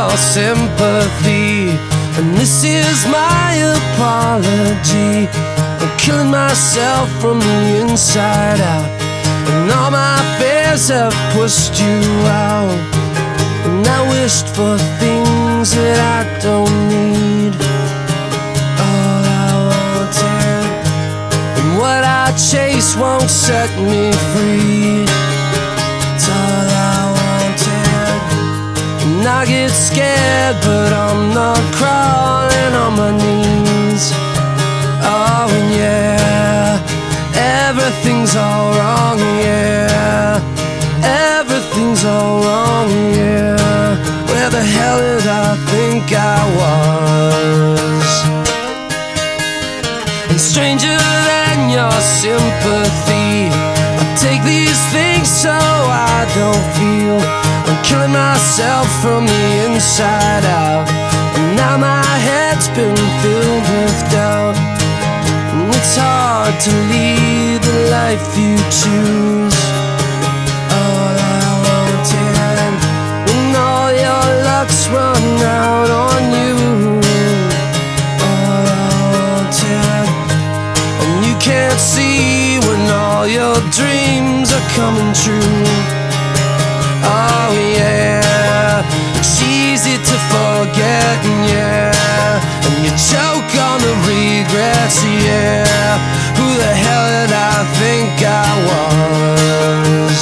your sympathy, and this is my apology. I'm killing myself from the inside out, and all my fears have pushed you out. And I wished for things that I don't need. All I wanted, and what I chase won't set me free. It's all I wanted, and I get scared, but I'm not crawling on my knees. Oh, and yeah, everything's all wrong, yeah. Everything's all wrong, yeah. Where the hell did I think I was? And stranger than your sympathy, I take these things so I don't feel. I'm killing myself from the inside out, and now my head's been filled with doubt. And it's hard to lead the life you choose. All I wanted, when all your luck's run out on you. All I wanted, and you can't see when all your dreams are coming true. Oh yeah, it's easy to forget, yeah, and you choke on the regrets, yeah. Who the hell did I think I was?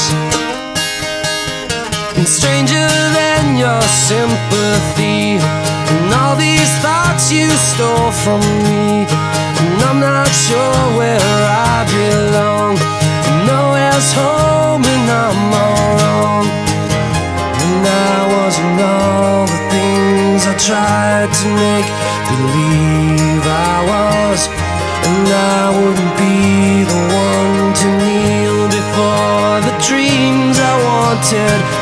And stranger than your sympathy, and all these thoughts you stole from me, and I'm not sure where I belong. Nowhere's home and I'm all wrong. And I wasn't all the things I tried to make believe I was, and I wouldn't be the one to kneel before the dreams I wanted.